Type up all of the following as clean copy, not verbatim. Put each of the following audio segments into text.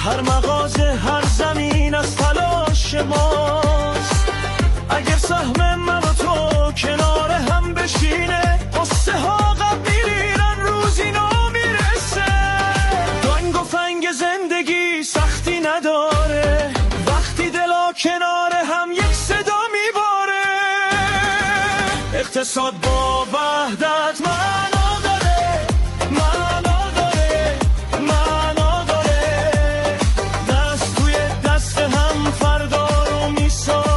هر مغازه هر زمین از تلاش ماست. اگر سهم من و تو کنار هم بشینه قصه ها قبل میرن روز اینا میرسه. دنگ و فنگ زندگی سختی نداره وقتی دلا کنار هم یک صدا میباره. اقتصاد با وحدت معنا داره، معنا داره، معنا داره. دست توی دست هم فردا رو میسازیم.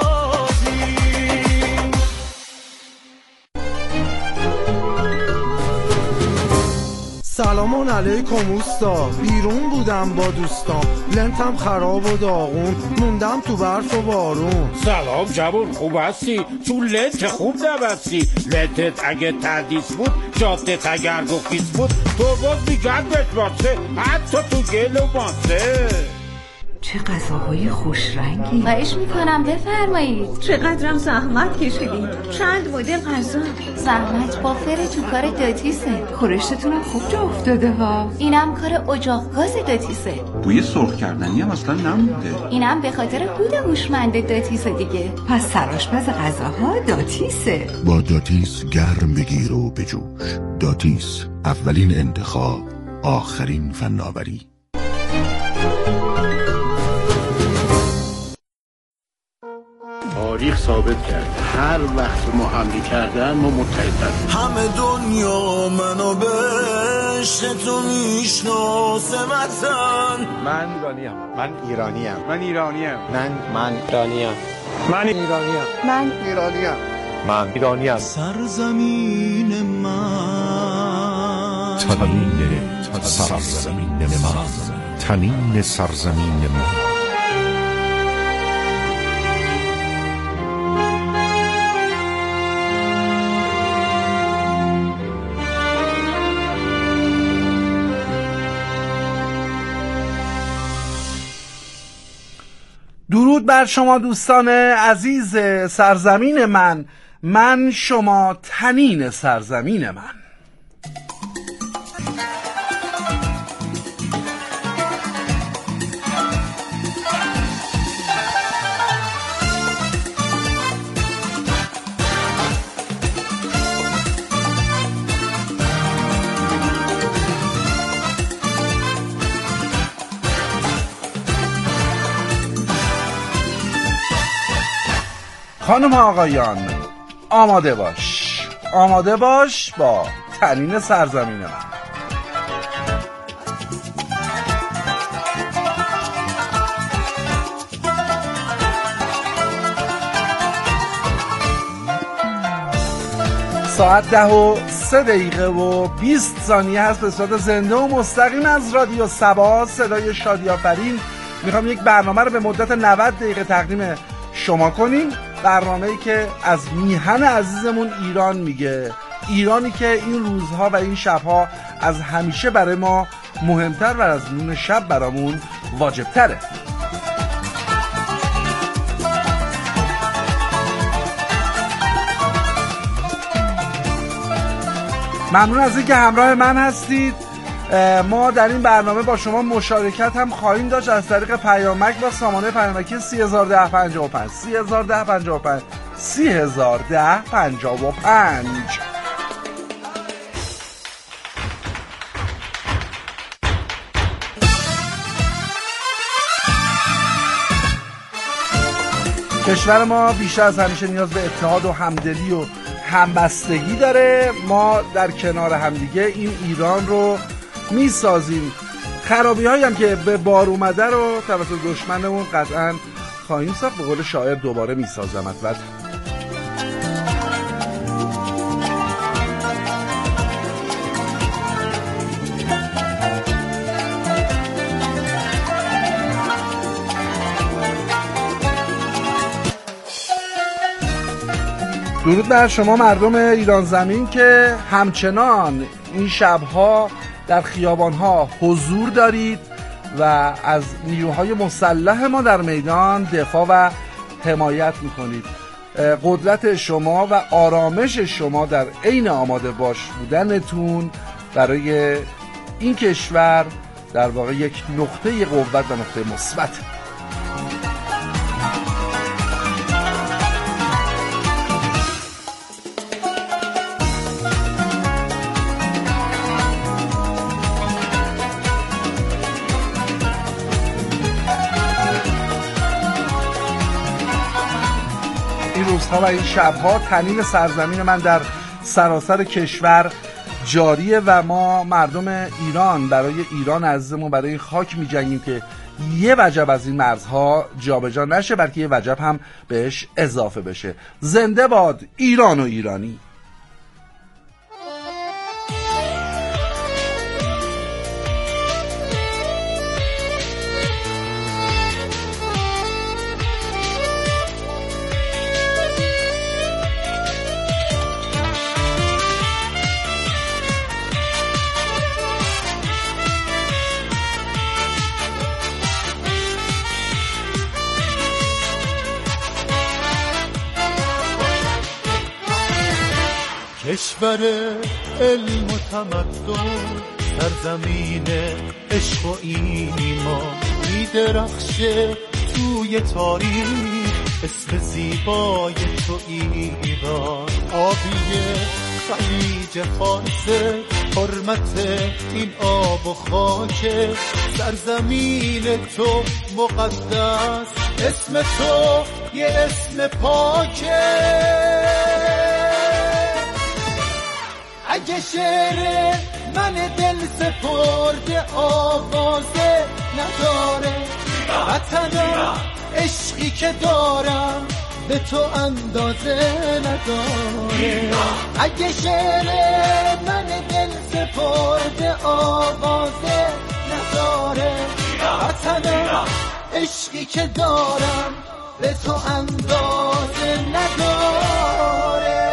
سلام علیکم اوستا، بیرون بودم با دوستام، لنتم خراب و داغون، موندم تو برف و بارون. سلام جوون، خوب هستی؟ تو لنت خوب نبستی. لنتت اگه تردیس بود، جادت اگر گفیس بود، تو باز میگن بشماسه حتی تو گل و ماسه. چه غذاهای خوش رنگی. خواهش میکنم بفرمایید. چقدرم زحمت کشیدین. چند مدل غذا. زحمت با فر تو کار داتیسه. خورشتتونم خوب جا افتاده ها. اینم کار اجاق گاز داتیسه. بوی سرخ کردنی هم اصلا نمونده. اینم به خاطر هود هوشمند داتیسه دیگه. پس سرآشپز غذاها داتیسه. با داتیس گرم بگیر و بجوش. داتیس، اولین انتخاب، آخرین فناوری. تاریخ ثابت کرد هر وقت ما حمله کردن ما متحدن. همه دنیا منو به عشق تو میشناسمتن. من ایرانیم. من ایرانیم. من ایرانیم. من ایرانیم. من ایرانیم. من ایرانیم. من ایرانیم. سرزمین من، تنین سرزمین ما، تنین سرزمین ما. درود بر شما دوستان عزیز سرزمین من، من شما تنین سرزمین من. خانم آقایان، آماده باش، آماده باش با تنین سرزمین من. ساعت 10:03:20 هست به صورت زنده و مستقیم از رادیو سبا صدای شادی آفرین. میخوام یک برنامه رو به مدت 90 دقیقه تقدیم شما کنیم. برنامه‌ای که از میهن عزیزمون ایران میگه، ایرانی که این روزها و این شبها از همیشه برای ما مهمتر و از نون شب برامون واجبتره. ممنون از اینکه همراه من هستید. ما در این برنامه با شما مشارکت هم خواهیم داشت از طریق پیامک با سامانه پیامکی 301055 301055 301055. کشور ما بیشتر از همیشه نیاز به اتحاد و همدلی و همبستگی داره. ما در کنار همدیگه این ایران رو میسازیم. خرابی هایی هم که به بار اومده رو توسط دشمنمون قطعا خواهیم ساخت. به قول شاعر دوباره میسازمت. درود بر شما مردم ایران زمین که همچنان این شبها در خیابانها حضور دارید و از نیروهای مسلح ما در میدان دفاع و حمایت میکنید. قدرت شما و آرامش شما در عین آماده باش بودنتون برای این کشور در واقع یک نقطه قوت و نقطه مثبت. این روزها و این شبها طنین سرزمین من در سراسر کشور جاریه و ما مردم ایران برای ایران عزیزمون، برای این خاک می جنگیم که یه وجب از این مرزها جابجا نشه، بلکه یه وجب هم بهش اضافه بشه. زنده باد ایران و ایرانی. کشور علم و تمدن، سرزمین عشق و ایمان، می‌درخشه توی تاریخ اسم زیبای تو ایران. آبی خلیج فارس، حرمت این آب و خاک، سرزمین تو مقدس، اسم تو یه اسم پاکه. اگه شعر من دل سپرده آوازه نداره، وطنم عشقی که دارم به تو اندازه نداره. اگه شعر من دل سپرده آوازه نداره، وطنم عشقی که دارم به تو اندازه نداره.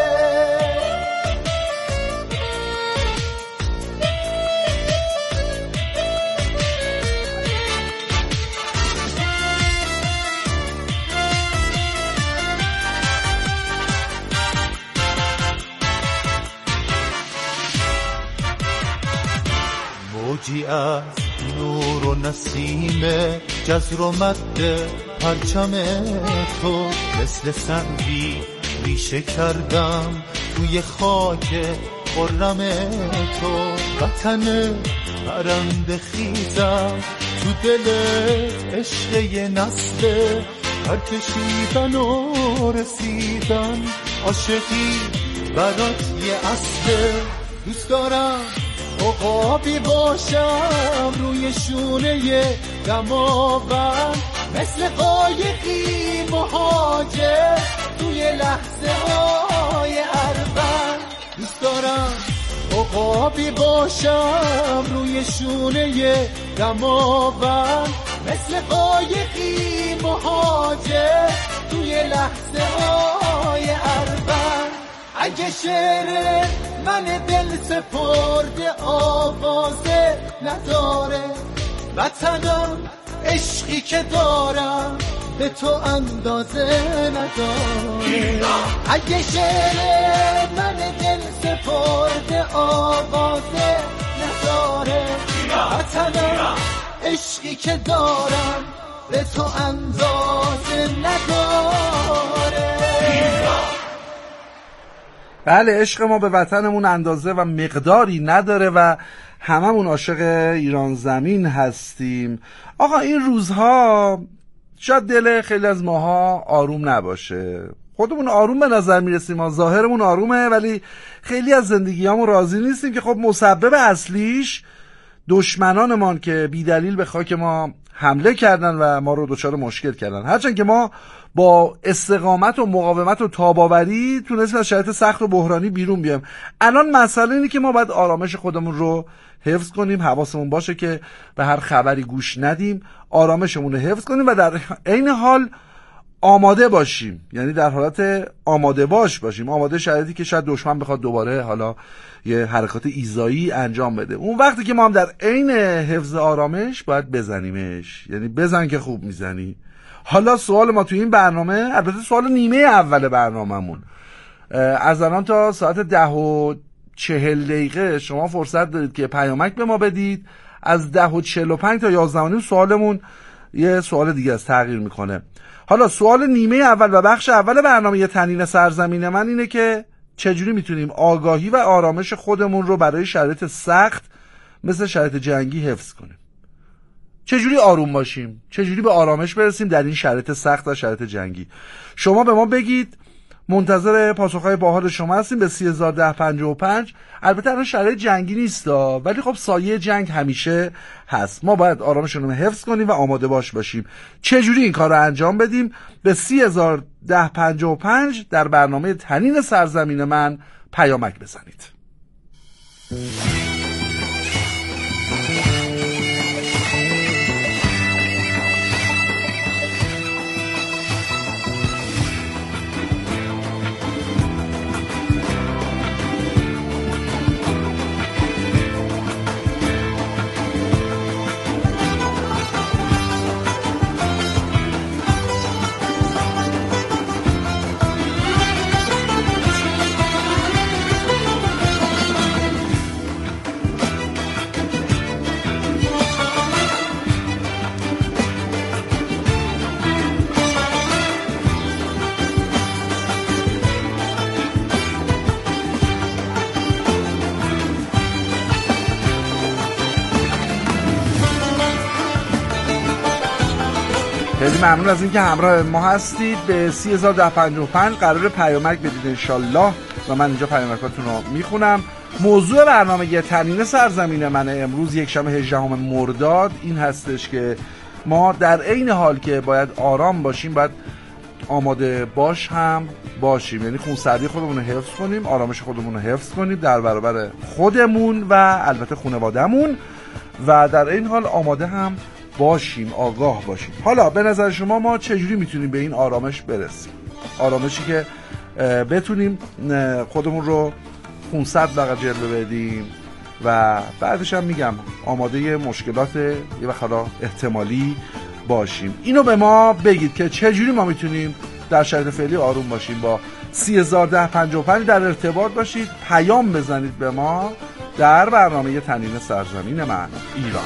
موجی از نور و نسیم، جزر و مد پرچم تو، مثل سنگی ریشه کردم توی خاک خرم تو. وطن پرنده خیزم تو دل عشق یه نسل، پرکشیدن و رسیدن عاشقی برات یه اصله. دوست دارم عقابی باشم روی شونه دماوند، مثل قایقی مهاجر توی لحظه های اربن. دوست دارم عقابی باشم روی شونه دماوند، مثل قایقی مهاجر توی لحظه های اربن. اگه شعر من دل سپرده آوازه نداره، وطنم عشقی که دارم به تو اندازه نداره. اگه شعر من دل سپرده آوازه نداره، وطنم عشقی که دارم به تو اندازه نداره. بله، عشق ما به وطنمون اندازه و مقداری نداره و هممون عاشق ایران زمین هستیم. آقا این روزها شاید دل خیلی از ماها آروم نباشه، خودمون آروم به نظر میرسیم، ما ظاهرمون آرومه ولی خیلی از زندگیامون راضی نیستیم که خب مسبب اصلیش دشمنانمان که بی دلیل به خاک ما حمله کردن و ما رو دچار مشکل کردن. هرچند که ما با استقامت و مقاومت و تاباوری تونستیم از شرایط سخت و بحرانی بیرون بیایم. الان مسئله اینه که ما باید آرامش خودمون رو حفظ کنیم، حواسمون باشه که به هر خبری گوش ندیم، آرامشمون رو حفظ کنیم و در عین حال آماده باشیم، یعنی در حالت آماده باشیم، آماده شرایطی که شاید دشمن بخواد دوباره حالا یه حرکات ایذایی انجام بده. اون وقتی که ما هم در عین حفظ آرامش باید بزنیمش، یعنی بزن که خوب میزنی. حالا سوال ما توی این برنامه، البته سوال نیمه اول برنامه‌مون، از الان تا ساعت 10:40 شما فرصت دارید که پیامک به ما بدید از 10:45 تا 11:30 سوالمون یه سوال دیگه است، تغییر میکنه. حالا سوال نیمه اول و بخش اول برنامه تنین سرزمین من اینه که چجوری میتونیم آگاهی و آرامش خودمون رو برای شرایط سخت مثل شرایط جنگی حفظ کنیم. چجوری آروم باشیم، چجوری به آرامش برسیم در این شرایط سخت و شرایط جنگی. شما به ما بگید، منتظر پاسخهای باحال شما هستیم به 301055. البته الان شرایط جنگی نیستا، ولی خب سایه جنگ همیشه هست. ما باید آرامشون رو حفظ کنیم و آماده باشیم. چجوری این کار رو انجام بدیم؟ به 301055 در برنامه تنین سرزمین من پیامک بزنید. خیلی ممنون از اینکه همراه ما هستید. به 301055 قرار پیامک بدید انشالله و من اینجا پیامکاتون رو میخونم. موضوع برنامه تنین سرزمین من امروز یک شنبه 18 مرداد این هستش که ما در عین حال که باید آرام باشیم باید آماده باش هم باشیم، یعنی خونسردی خودمون رو حفظ کنیم، آرامش خودمون رو حفظ کنیم در برابر خودمون و البته خانواده‌مون و در این حال آماده هم باشیم، آگاه باشیم. حالا به نظر شما ما چجوری میتونیم به این آرامش برسیم؟ آرامشی که بتونیم خودمون رو خونسرد و جلوه بدیم و بعدش هم میگم آماده مشکلات یه وقتا احتمالی باشیم. اینو به ما بگید که چجوری ما میتونیم در شرایط فعلی آروم باشیم. با 301055 در ارتباط باشید، پیام بزنید به ما در برنامه تنین سرزمین من ایران.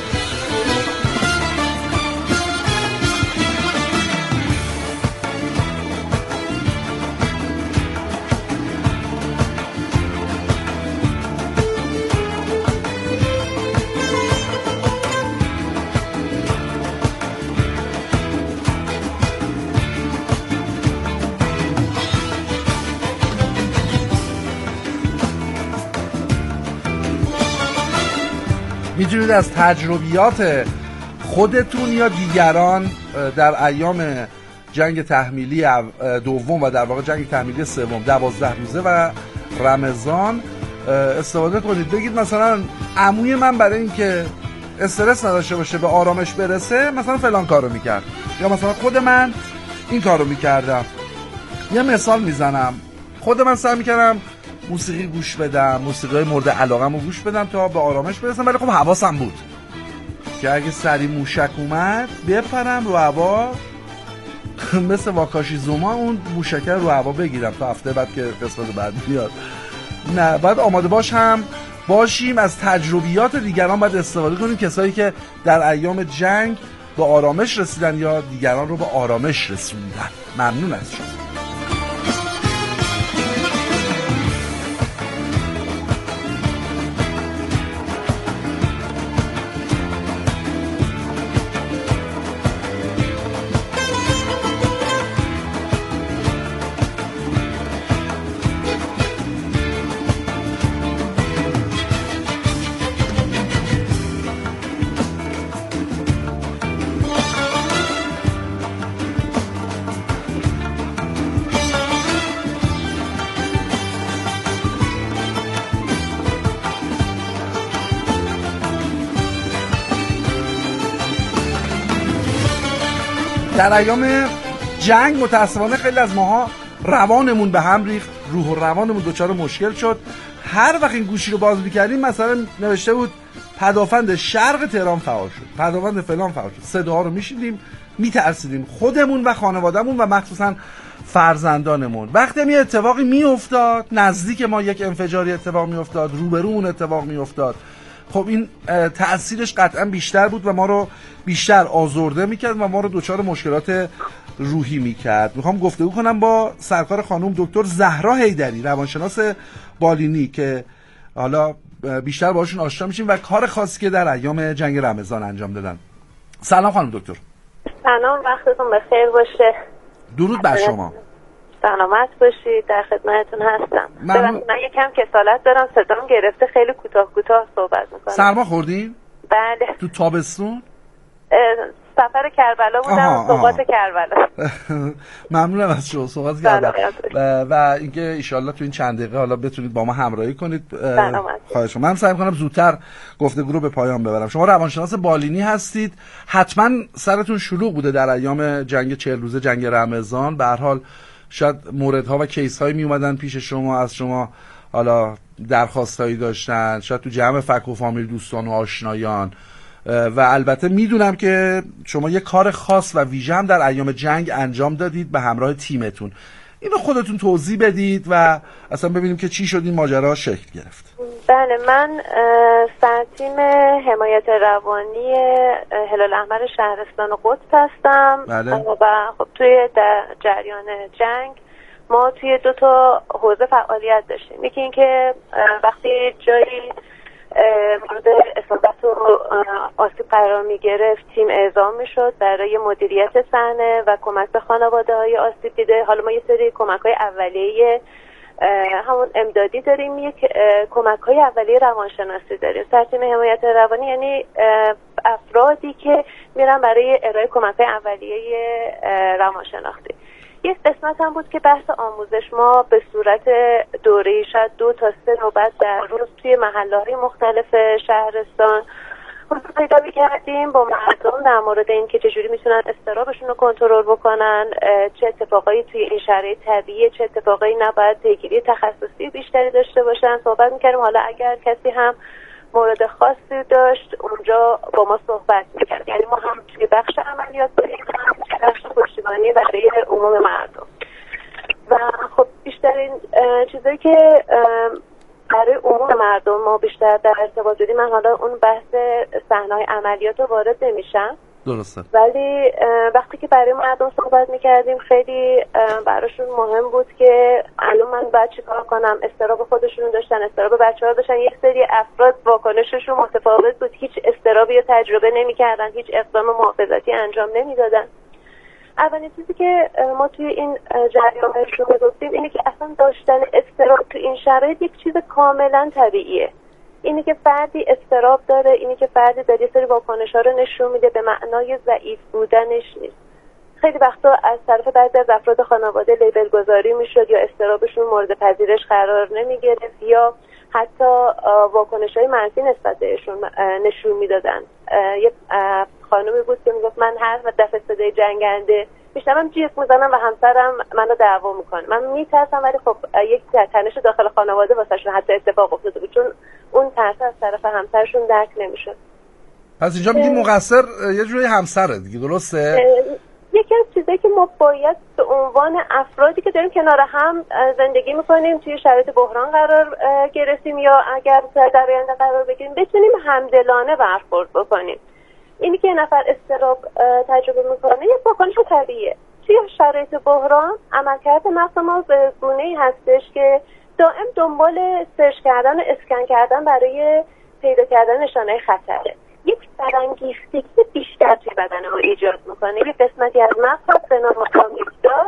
میتونید از تجربیات خودتون یا دیگران در ایام جنگ تحمیلی دوم و در واقع جنگ تحمیلی سوم 12 روزه و رمضان استفاده کنید. بگید مثلا عموی من برای اینکه استرس نداشته باشه به آرامش برسه مثلا فلان کارو میکرد، یا مثلا خود من این کارو میکردم. یه مثال میزنم، خود من سعی میکردم موسیقی گوش بدم، موسیقی مورد علاقه‌مو گوش بدم تا به آرامش برسم، ولی خب حواسم بود که اگه سری موشک اومد بپرم رو هوا مثل واکاشی زوما اون موشک رو هوا بگیرم تا هفته بعد که قسمت بعد بیاد. نه، باید آماده باشیم. از تجربیات دیگران باید استفاده کنیم، کسایی که در ایام جنگ به آرامش رسیدن یا دیگران رو به آرامش رسوندن. ممنون از شما. در ایام جنگ متاسفانه خیلی از ماها روانمون به هم ریخت، روح و روانمون دچار مشکل شد. هر وقت این گوشی رو باز می‌کردیم مثلا نوشته بود پدافند شرق تهران فعال شد، پدافند فلان فعال شد. صداها رو میشنیدیم، میترسیدیم، خودمون و خانوادهمون و مخصوصا فرزندانمون. وقتی می اتفاقی میافتاد، نزدیک ما یک انفجاری اتفاق میافتاد، روبرومون اتفاق میافتاد خب این تأثیرش قطعا بیشتر بود و ما رو بیشتر آزرده میکرد و ما رو دچار مشکلات روحی میکرد. میخوام گفتگو کنم با سرکار خانم دکتر زهرا حیدری، روانشناس بالینی، که حالا بیشتر باشون آشنا میشیم و کار خاصی که در ایام جنگ رمضان انجام دادن. سلام خانم دکتر. سلام، وقتتون بخیر باشه. درود بر شما. سلامت باشید، در خدمتتون هستم. من یکم کسالت دارم، صدام گرفته، خیلی کوتاه صحبت میکنم. سرما خوردین؟ بله. تو تابستون؟ سفر کربلا بودم، سوقات کربلا. ممنونم از شما، سوقات کربلا. و اینکه ایشالله تو این چند دقیقه حالا بتونید با ما همراهی کنید. خواهش می‌کنم. من سعی می‌کنم زودتر گفتگو رو به پایان ببرم. شما روانشناس بالینی هستید، حتما سرتون شلوغ بوده در ایام جنگ 40 روزه جنگ رمضان. به هر حال شاید موردها و کیس‌هایی میومدن پیش شما، از شما حالا درخواستایی داشتن، شاید تو جمع فک و فامیل، دوستان و آشنایان. و البته میدونم که شما یه کار خاص و ویژه هم در ایام جنگ انجام دادید به همراه تیمتون. اینو خودتون توضیح بدید و اصلا ببینیم که چی شد این ماجرا شکل گرفت. بله، من سرتیم حمایت روانی هلال احمر شهرستان قدس هستم. بله. و خب توی جریان جنگ ما توی 2 تا حوزه فعالیت داشتیم. یکی این که وقتی جایی مورد اصابت و آسیب قرار می گرفت، تیم اعزام می شد برای مدیریت صحنه و کمک به خانواده های آسیب دیده. حالا ما یه سری کمک های اولیه همون امدادی داریم، یک کمک های اولیه روانشناسی داریم. سرتیم حمایت روانی یعنی افرادی که میرن برای ارائه کمک های اولیه روانشناختی. یک قسمت هم بود که بحث آموزش ما به صورت دوره‌ای شاید 2 تا 3 نوبت در روز توی محله‌های مختلف شهرستان حضور پیدا می‌کردیم با مردم در مورد این که چجوری میتونن اضطرابشون رو کنترل بکنن، چه اتفاقایی توی این شرایط طبیعیه، چه اتفاقایی نباید پیگیری تخصصی بیشتری داشته باشن. صحبت می‌کردیم حالا اگر کسی هم مورد خاصی داشت اونجا با ما صحبت می‌کرد. یعنی ما هم توی بخش عملیات داریم، بخش پشتیبانی برای عموم مردم. و خب بیشترین چیزایی که برای عموم مردم ما بیشتر در ارتباط بودیم، من حالا اون بحث صحنه‌های عملیات رو وارد نمیشم. درسته. ولی وقتی که برای مردم صحبت میکردیم خیلی براشون مهم بود که الان من باید چی کار کنم. اضطراب خودشون داشتن، اضطراب بچه‌ها داشتن. یک سری افراد واکنششون متفاوت بود، هیچ اضطرابی رو تجربه نمیکردن، هیچ اقدام محافظتی انجام نمیدادن. اولین چیزی که ما توی این جریان بهشون میگفتیم اینه که اصلا داشتن اضطراب تو این شرایط یک چیز کاملا طبیعیه. اینی که فردی اضطراب داره، اینی که فردی داره یه سری واکنش‌ها رو نشون میده، به معنای ضعیف بودنش نیست. خیلی وقتا از طرف بعضی از افراد خانواده لیبل گذاری میشد یا اضطرابشون مورد پذیرش قرار نمیگرفت یا حتی واکنش‌های منفی نسبت بهشون نشون میدادن. یه خانمی بود که میگفت من هر دفعه صدای جنگنده میشنوم جیغ میزنم و همسرم منو دعوا میکنه. من میترسم، ولی خب یک تنش داخل خانواده واسهشون حتی اتفاق افتاده بود، چون اون ترس از طرف همسرشون درک نمیشد. پس اینجا میگی مقصر یه جوری همسره دیگه، درسته؟ یکی از چیزایی که ما باید به عنوان افرادی که داریم کنار هم زندگی میکنیم، توی شرایط بحران قرار گرفتیم یا اگر در آینده قرار بگیریم، بتونیم همدلانه برخورد بکنیم. اینی که یه نفر اضطراب تجربه میکنه یک واکنش طبیعیه. توی شرایط بحران عملکرد مغز ما به گونه‌ای هستش که دائم دنبال سرچ کردن و اسکن کردن برای پیدا کردن نشانه خطره. یک برانگیختگی بیشتر توی بدن ما ایجاد میکنه. یک قسمتی از مغز هست به نام آمیگدال،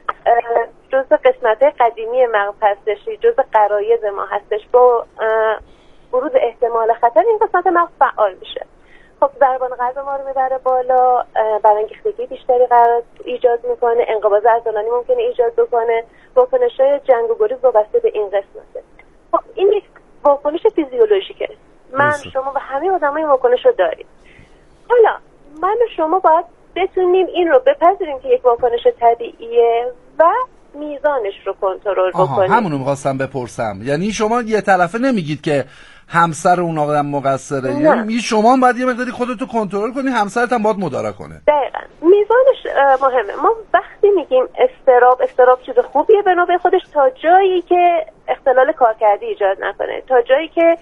جزء قسمت‌های قدیمی مغز هستش، جزء غرایز ما هستش. با بروز احتمال خطر این قسمت مغز فعال میشه. خب ضربان قلب ما رو میبره بالا، برانگیختگی بیشتری قرار ایجاد میکنه، انقباض عضلانی ممکنه ایجاد بکنه، واکنش‌های جنگ و گریز وابسته به این قسمته. خب این یک واکنش فیزیولوژیکه. من شما و همه آدمای واکنش رو داریم. حالا من و شما باید بتونیم این رو بپذیریم که یک واکنش طبیعیه و میزانش رو کنترل بکنیم. همونو می‌خواستم بپرسم. یعنی شما یه طرفه نمیگید که همسر اون آدم مقصره، یعنی شما باید یه مقداری خودتو کنترل کنی، همسرت هم باید مدارا کنه. دقیقاً میزانش مهمه. ما وقتی میگیم استراب چیز خوبیه به نوبه خودش تا جایی که اختلال کارکردی ایجاد نکنه، تا جایی که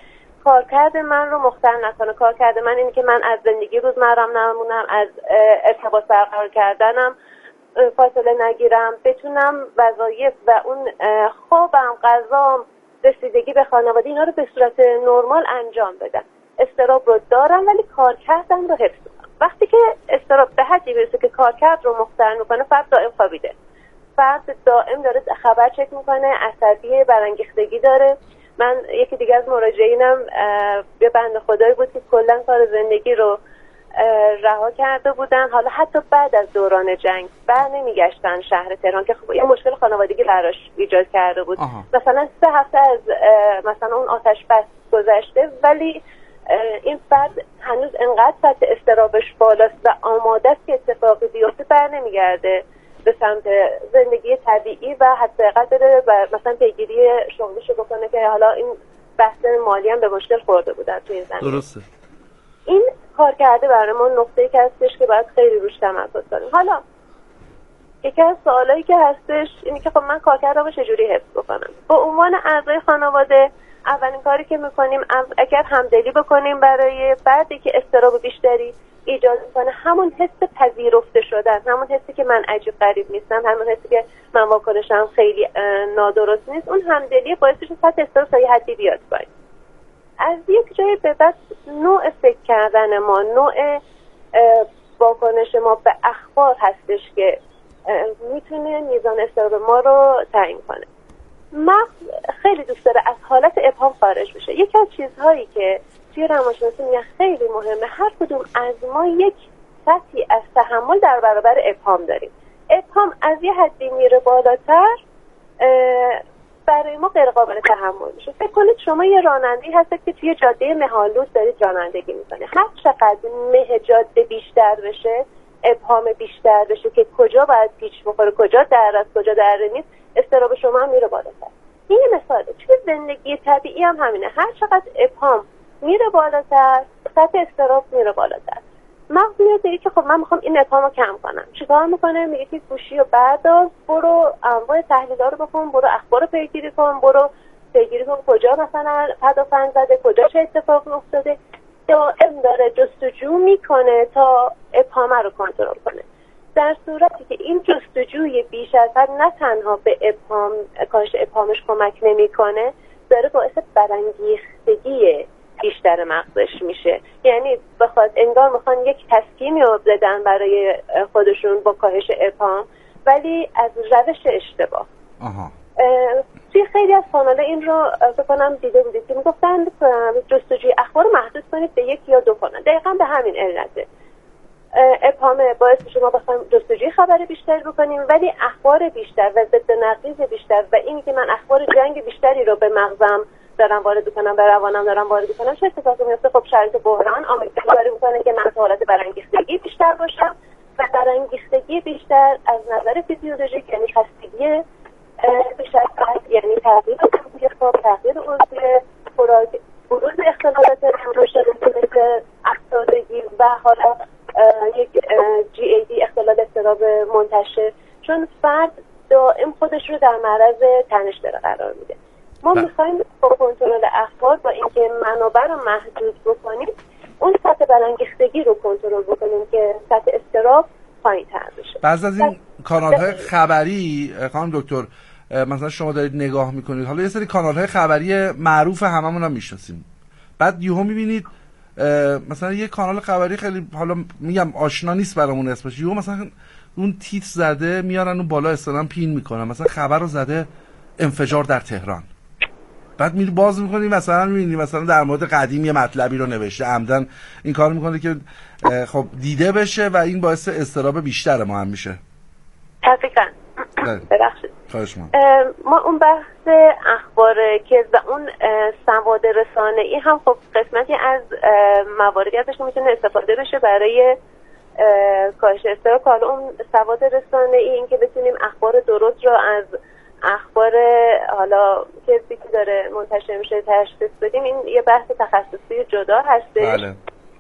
کارکرد من رو مختل نکنه. کارکرد من اینه که من از زندگی روزمرم نمونم، از ارتباط برقرار کردنم فاصله نگیرم، بتونم وظایف و اون خوابم، غذام، رسیدگی به خانواده اینا رو به صورت نرمال انجام بدم. استراب رو دارم ولی کارکردم رو حفظ کنم. وقتی که استراب به حدی برسه که کارکرد رو مختل میکنه، فرد دائم خوابیده، فرد دائم داره خبر چک میکنه، عصبی، برانگیختگی داره. من یکی دیگه از مراجعینم یه بنده خدایی بود که کلا کار زندگی رو رها کرده بودن، حالا حتی بعد از دوران جنگ بر نمیگشتن شهر تهران که خب یه مشکل خانوادگی براش ایجاد کرده بود. مثلا 3 هفته از مثلا اون آتش بس گذشته ولی این فرد هنوز انقدر سطح استرابش بالاست و آماده است که اتفاقی بیفته، بر نمیگرده به سمت زندگی طبیعی و حداقل بره و مثلا پیگیری شغلشو بکنه که حالا این بحث مالی هم به مشکل خورده بودن توی زمین. درسته. این کار کرده برای ما نقطه‌ای که هستش که باید خیلی روش تمرکز کنیم. حالا یکی از سوالایی که هستش اینه که خب من کارکردم رو چجوری حفظ بکنم؟ به عنوان اعضای خانواده اولین کاری که میکنیم اگر همدلی بکنیم برای فردی که استراب بیشتری ایجاد کنه، همون حس پذیرفته شدن، همون حسی که من عجیب غریب نیستم، همون حسی که من واکنشم خیلی نادرست نیست، اون همدلی باعث میشه سطح استراب تا یه حدی بیاد پایین. از یک جایی به بعد نوع فکر کردن ما، نوع واکنش ما به اخبار هستش که میتونه میزان استراب ما رو تعیین کنه. مغز خیلی دوست داره از حالت ابهام خارج بشه. یکی از چیزهایی که توی روانشناسی میگن خیلی مهمه، هر کدوم از ما یک سطحی از تحمل در برابر ابهام داریم. ابهام از یه حدی میره بالاتر برای ما غیر قابل تحمل میشه. فکر کنید شما یه راننده‌ای هستید که توی جاده مه‌آلود دارید رانندگی میکنید. هر چقدر مه جاده بیشتر بشه، ابهام بیشتر بشه که کجا باید پیچ بخوره، کجا در است، کجا در نیست، استراب شما هم میره بالاتر. این یه مثاله. توی زندگی طبیعی هم همینه. هر چقدر ابهام میره بالاتر، سطح استراب میره بالاتر. مغز میاد میگه که خب من میخوام این ابهامو کم کنم. چیکار میکنه؟ میگه که گوشی رو بردار، برو انواع تحلیل‌ها رو بکن، برو اخبار رو پیگیری کن، برو پیگیری کن کجا مثلا پدافند زده، کجا چه اتفاقی افتاده. دائم داره جستجو میکنه تا ابهام رو کنترل کنه. در صورتی که این جستجوی بیش از حد نه تنها به ابهام، کاهش ابهامش کمک نمیکنه، داره باعث برانگیختگی بیشتر مغزش میشه. یعنی بخواد انگار میخوان یک تسکینی رو بدن برای خودشون با کاهش ابهام، ولی از روش اشتباه. توی خیلی از کانال‌ها این رو فکر کنم دیده بودید که میگفتن جستجوی اخبار محدود کنید به 1 یا 2 کانال. دقیقاً به همین علته. ابهام باعث شما بخوایم جستجوی خبر بیشتر بکنیم، ولی اخبار بیشتر و ضد نقیض بیشتر و اینی که من اخبار جنگ بیشتری رو به مغزم دارم وارد کنم، به روانم دارم وارد کنم، چه اتفاقی میفته؟ خب شرایط بحران آماده میکنه که من حالت برانگیختگی بیشتر باشم و برانگیختگی بیشتر از نظر فیزیولوژیک یعنی خستگی بیشتر، یعنی تغییر خواب، تغییر عضوی خوراک، بروز اختلالات روانشناختی افسردگی و حالا یک GAD اختلال اضطراب منتشر، چون فرد دائم خودش رو در معرض تنش داره قرار میده. ما میخوایم با کنترل اخبار، با اینکه منابع رو محدود بکنیم، اون سطح برانگیختگی رو کنترل بکنیم که سطح استراب پایین تر بشه. بعضی از این کانال‌های خبری خانم دکتر مثلا شما دارید نگاه میکنید، حالا یه سری کانال‌های خبری معروف هممون هم میشناسیم، بعد یهو میبینید مثلا یه کانال خبری خیلی حالا میگم آشنا نیست برامون اسمش، یهو مثلا اون تیتر زده میارن اون بالا اصلا پین میکنن، مثلا خبر رو زده انفجار در تهران، بعد میری باز میکنی مثلا میبینی مثلا در مورد قدیم یه مطلبی رو نوشته، عمدن این کار میکنه که خب دیده بشه و این باعث اضطراب بیشتر ما هم میشه. دقیقاً. ببخشید. خواهش می‌کنم. ما اون بحث اخبار که و اون سواد رسانه‌ای هم خب قسمتی از مواردی ازش میتونه استفاده بشه برای کاهش استراب. حالا اون سواد رسانه‌ای این که بتونیم اخبار درست رو از اخبار حالا کسی که داره منتشر میشه تشخیص بدیم، این یه بحث تخصصی جدا هستش. بله.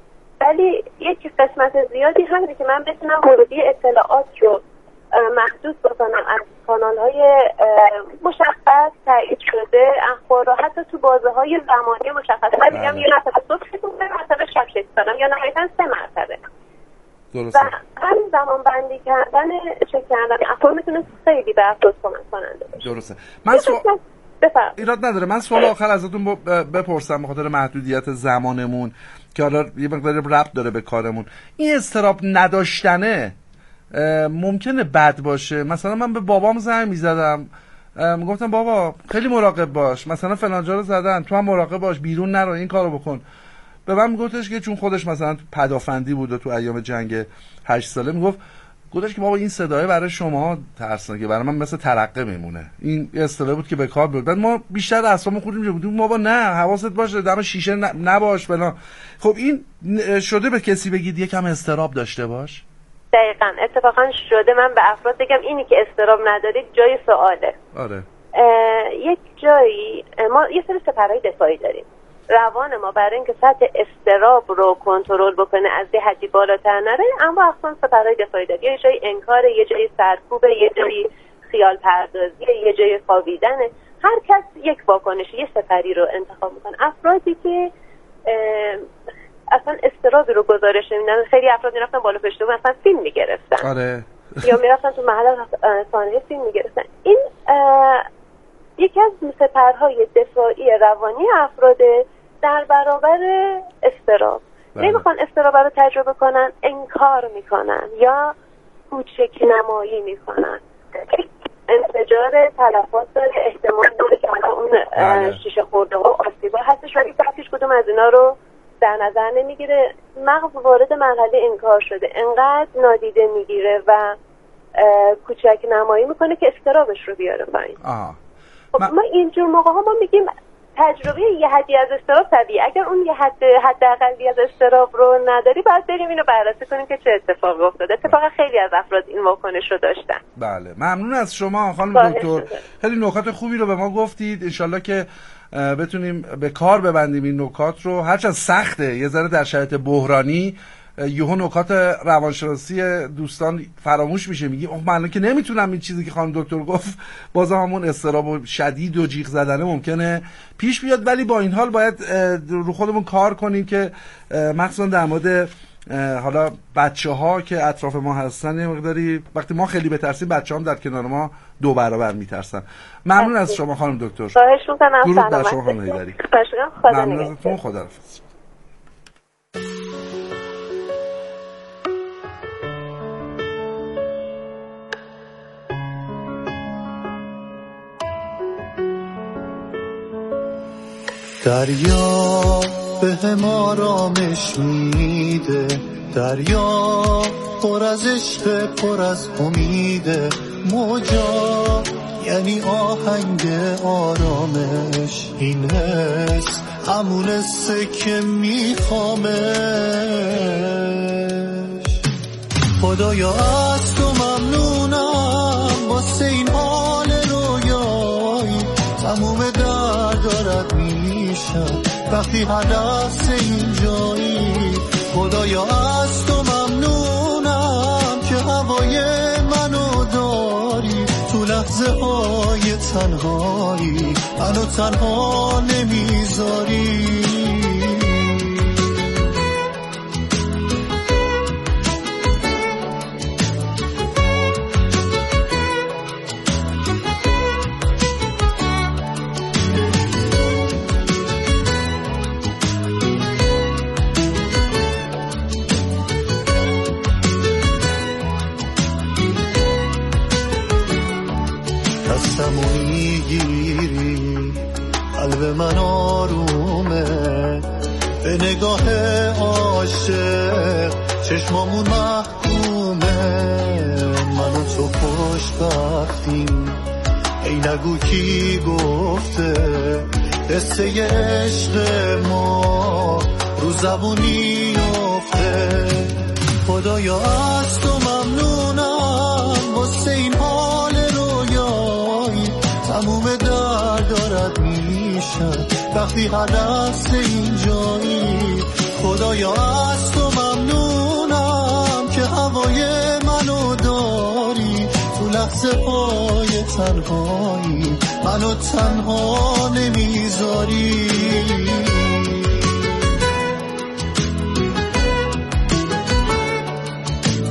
ولی یک قسمت زیادی همینه که من بتونم ورودی اطلاعات رو محدود بکنم از کانال‌های مشخص تایید شده، تفاخر رو حتی تو بازه‌های زمانی مشخص میگم یه مرتبه صبح شکل کنم، مرتبه شب شکل کنم یا نهایتاً 3 مرتبه. درسته. و همین زمان بندی کردن چک کردن افراد میتونه خیلی به افراد کمک کننده باشه. درسته. من ایراد نداره. من سوال آخر ازتون بپرسم به خاطر محدودیت زمانمون که حالا یه مقدار ربط داره به کارمون. این اضطراب نداشتنه ممکنه بد باشه؟ مثلا من به بابام زنگ میزدم میگفتم بابا خیلی مراقب باش، مثلا فلان جا رو زدن، تو هم مراقب باش، بیرون نرو، این کارو بکن. به من میگفتش که چون خودش مثلا پدافندی بود و تو ایام جنگ 8 ساله گفتش که بابا این صدای برای شما ترسناکه، برای من مثل ترقه میمونه. این اصطلاح بود که به کار برد. بعد ما بیشتر اعصابمون خورد میشه بودیم بابا نه حواست باشه دم شیشه نباش فلان. خب این شده به کسی بگید یکم اضطراب داشته باش؟ دقیقاً اتفاقا شده من به افراد بگم اینی که اضطراب ندارید جای سواله. آره. یک جایی ما یه سری سپرهای دفاعی داریم. روان ما برای اینکه سطح اضطراب رو کنترل بکنه از یه حدی بالاتر نره، اما اصلا سپرهای دفاعی داریم. یه جایی انکار، یه جایی سرکوبه، یه جایی خیال پردازی، یه جایی خوابیدنه. هر کس یک واکنش یه سپری رو انتخاب میکنه. افرادی که اصلا اضطرابی رو گزارش نمیدن، خیلی افراد میرفتن بالا پشت بوم اصلا فیلم میگرفتن. آره. یا میرفتن تو محل صحنه فیلم میگرفتن. این یکی از سپرهای دفاعی روانی افراد در برابر اضطراب. نمیخوان اضطراب رو تجربه کنن، انکار میکنن یا کوچک نمایی میکنن. انفجار تلفات داره، احتمال داره که اون شیشه خورده ها آسیبا هستش، ولی هیچ کدوم از اینا رو در نظر نمیگیره. مغز وارد مرحله انکار شده، انقدر نادیده میگیره و کوچک نمایی میکنه که اضطرابش رو بیاره پایین. خب ما اینجور موقع ها ما میگیم تجربه یه حدی از اضطراب طبیعی. اگر اون یه حداقلی از اضطراب رو نداری باید بریم اینو بررسی کنیم که چه اتفاقی افتاده. اتفاقا خیلی از افراد این واکنش رو داشتن. بله ممنون از شما خانم دکتر، خیلی نکات خوبی رو به ما گفتید. انشالله که بتونیم به کار ببندیم این نکات رو. هرچند سخته یه ذره در شرایط بحرانی یهو نکات روانشناسی دوستان فراموش میشه، میگی اوه من که نمیتونم این چیزی که خانم دکتر گفت، بازم همون اضطراب شدید و جیغ زدنه ممکنه پیش بیاد. ولی با این حال باید رو خودمون کار کنیم که مخصوصا در مورد حالا بچه‌ها که اطراف ما هستن یه مقداری وقتی ما خیلی بترسیم بچه‌ها هم در کنار ما 2 برابر میترسن. ممنون از شما خانم دکتر. خواهش می‌کنم. درود بر شما خانم هیدری. ممنون ازتون. خداحافظ. دریا به هم آرامش میده، دریا پر از عشق پر از امیده، موجا یعنی آهنگ آرامش، این حس همون حسه که میخوامش. خدایا از تو ممنونم واسه این حال رویایی، تموم دردارت وقتی هدف اینجایی. خدایا از تو ممنونم که هوای منو داری، تو لحظه های تنهایی منو تنها نمیذاری. قلب من آرومه به نگاه عاشق، چشمامون محکومه، من و تو خوشبختیم. ای نگو کی گفته قصه عشق ما رو زبونی افته. خدایا از تو ممنونم واسه این حال رویایی، تموم درد دارد میشن وقتی هر لحظه اینجایی. خدایا از تو ممنونم که هوای منو داری، تو لحظه های تنهایی منو تنها نمیذاری